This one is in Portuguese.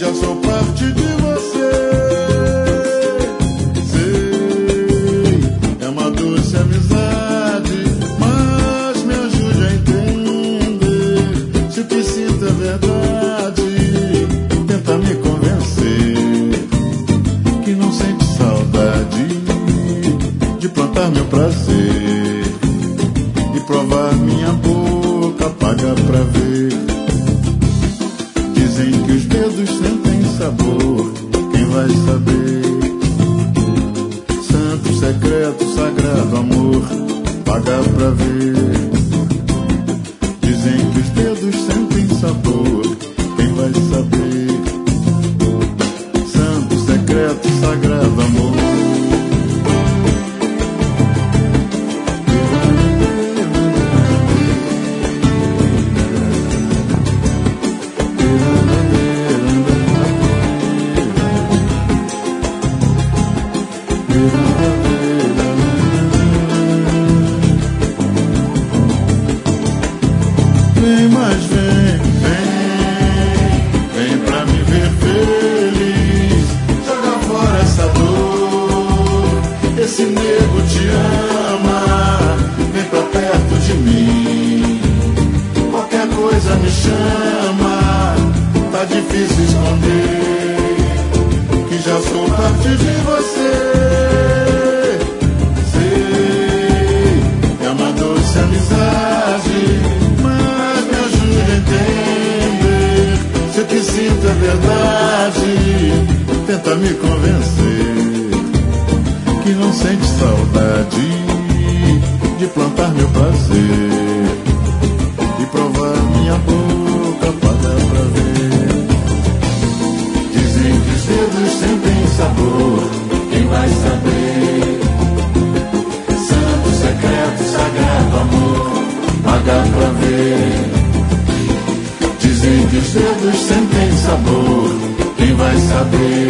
já sou parte de você. Sei, é uma doce amizade, mas me ajude a entender. Se o que sinto é verdade, tenta me convencer que não sente saudade de plantar meu prazer, de provar minha boca, paga pra ver. Dizem que os dedos sentem sabor, quem vai saber? Santo, secreto, sagrado amor, paga pra ver. Dizem que os dedos sentem sabor, quem vai saber? Santo, secreto, sagrado amor. Vem, mas vem, vem pra me ver feliz. Joga fora essa dor, esse nego te ama. Vem pra perto de mim, qualquer coisa me chama. Tá difícil esconder que já sou parte de você. Sei, é uma doce amizade, mas me ajude a entender. Se o que sinto é verdade, tenta me convencer que não sente saudade de plantar meu prazer, de provar minha boca, paga pra ver. Dizem que os dedos sentem sabor, quem vai saber? Santo, secreto, sagrado amor, paga pra ver. Dizem que os dedos sentem sabor, quem vai saber?